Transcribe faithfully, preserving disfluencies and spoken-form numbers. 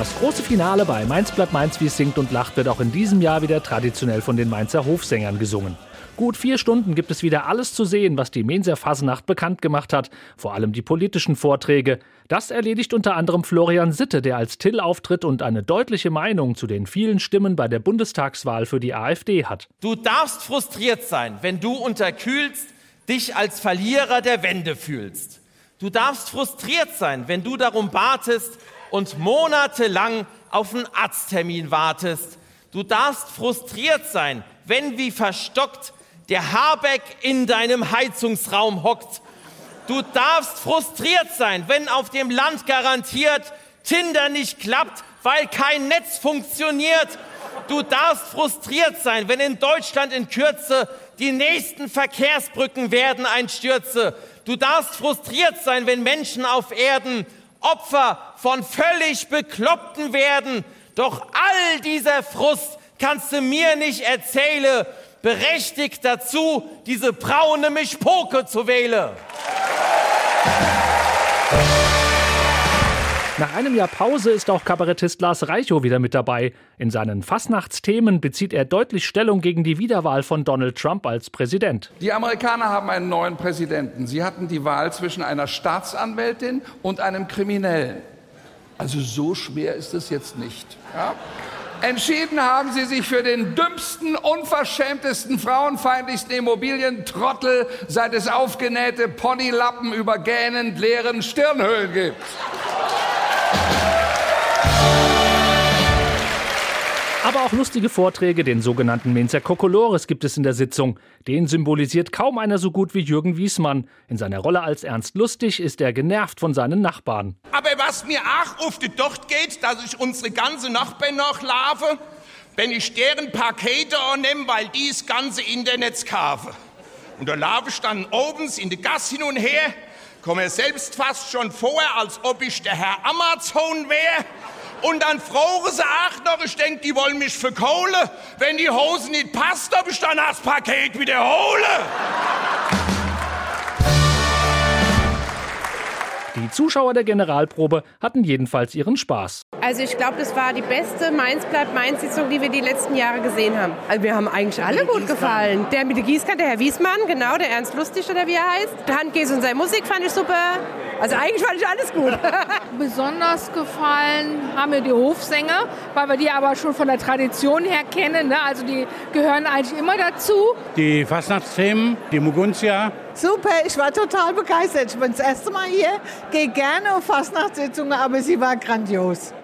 Das große Finale bei Mainz bleibt Mainz, wie es singt und lacht, wird auch in diesem Jahr wieder traditionell von den Mainzer Hofsängern gesungen. Gut vier Stunden gibt es wieder alles zu sehen, was die Mainzer Fasnacht bekannt gemacht hat. Vor allem die politischen Vorträge. Das erledigt unter anderem Florian Sitte, der als Till auftritt und eine deutliche Meinung zu den vielen Stimmen bei der Bundestagswahl für die AfD hat. Du darfst frustriert sein, wenn du unterkühlst, dich als Verlierer der Wende fühlst. Du darfst frustriert sein, wenn du darum batest und monatelang auf einen Arzttermin wartest. Du darfst frustriert sein, wenn wie verstockt der Habeck in deinem Heizungsraum hockt. Du darfst frustriert sein, wenn auf dem Land garantiert Tinder nicht klappt, weil kein Netz funktioniert. Du darfst frustriert sein, wenn in Deutschland in Kürze die nächsten Verkehrsbrücken werden ein Stürze. Du darfst frustriert sein, wenn Menschen auf Erden Opfer von völlig Bekloppten werden. Doch all dieser Frust kannst du mir nicht erzählen, berechtigt dazu, diese braune Mischpoke zu wählen. Nach einem Jahr Pause ist auch Kabarettist Lars Reichow wieder mit dabei. In seinen Fastnachtsthemen bezieht er deutlich Stellung gegen die Wiederwahl von Donald Trump als Präsident. Die Amerikaner haben einen neuen Präsidenten. Sie hatten die Wahl zwischen einer Staatsanwältin und einem Kriminellen. Also so schwer ist es jetzt nicht. Ja? Entschieden haben sie sich für den dümmsten, unverschämtesten, frauenfeindlichsten Immobilientrottel, seit es aufgenähte Ponylappen über gähnend leeren Stirnhöhlen gibt. Aber auch lustige Vorträge, den sogenannten Mainzer Kokolores, gibt es in der Sitzung. Den symbolisiert kaum einer so gut wie Jürgen Wiesmann. In seiner Rolle als Ernst Lustig ist er genervt von seinen Nachbarn. Aber was mir auch auf die Docht geht, dass ich unsere ganze Nachbarn nachlaufe, wenn ich deren Pakete annehme, weil die das ganze Internet kaufen. Und da laufe ich dann oben in die Gasse hin und her, komme selbst fast schon vor, als ob ich der Herr Amazon wäre. Und dann fragen sie auch noch, ich denke, die wollen mich verkohlen. Wenn die Hose nicht passt, ob ich dann das Paket wiederhole. Die Zuschauer der Generalprobe hatten jedenfalls ihren Spaß. Also ich glaube, das war die beste Mainz bleibt Mainz-Sitzung, die wir die letzten Jahre gesehen haben. Also wir haben eigentlich alle gut gefallen. Der mit der Gießkanne, der Herr Wiesmann, genau, der Ernst Lustig oder wie er heißt. Der Handkäs und seine Musik fand ich super. Also eigentlich fand ich alles gut. Besonders gefallen haben mir die Hofsänger, weil wir die aber schon von der Tradition her kennen. Ne? Also die gehören eigentlich immer dazu. Die Fastnachtsthemen, die Muguntia. Super, ich war total begeistert. Ich bin das erste Mal hier, gehe gerne auf Fastnachtssitzungen, aber sie war grandios.